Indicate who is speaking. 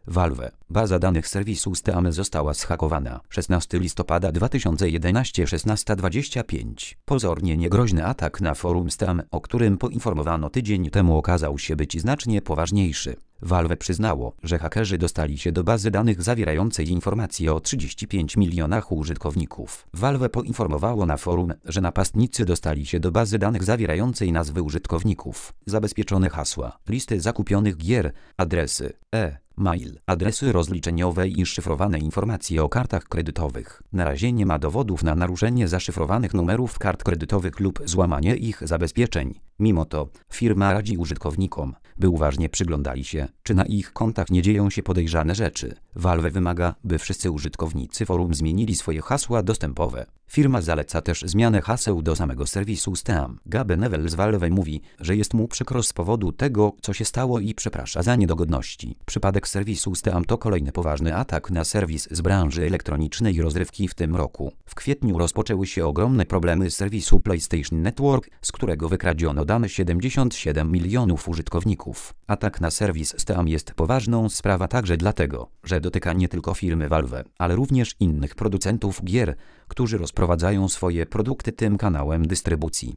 Speaker 1: Valve. Baza danych serwisu Steam została zhakowana. 16 listopada 2011 16:25. Pozornie niegroźny atak na forum Steam, o którym poinformowano tydzień temu, okazał się być znacznie poważniejszy. Valve przyznało, że hakerzy dostali się do bazy danych zawierającej informacje o 35 milionach użytkowników. Valve poinformowało na forum, że napastnicy dostali się do bazy danych zawierającej nazwy użytkowników, zabezpieczone hasła, listy zakupionych gier, adresy mail, adresy rozliczeniowe i szyfrowane informacje o kartach kredytowych. Na razie nie ma dowodów na naruszenie zaszyfrowanych numerów kart kredytowych lub złamanie ich zabezpieczeń. Mimo to firma radzi użytkownikom, by uważnie przyglądali się, czy na ich kontach nie dzieją się podejrzane rzeczy. Valve wymaga, by wszyscy użytkownicy forum zmienili swoje hasła dostępowe. Firma zaleca też zmianę haseł do samego serwisu Steam. Gabe Newell z Valve mówi, że jest mu przykro z powodu tego, co się stało, i przeprasza za niedogodności. Przypadek serwisu Steam to kolejny poważny atak na serwis z branży elektronicznej i rozrywki w tym roku. W kwietniu rozpoczęły się ogromne problemy z serwisu PlayStation Network, z którego wykradziono dane 77 milionów użytkowników. Atak na serwis Steam jest poważną sprawą także dlatego, że dotyka nie tylko firmy Valve, ale również innych producentów gier, którzy rozprowadzają swoje produkty tym kanałem dystrybucji.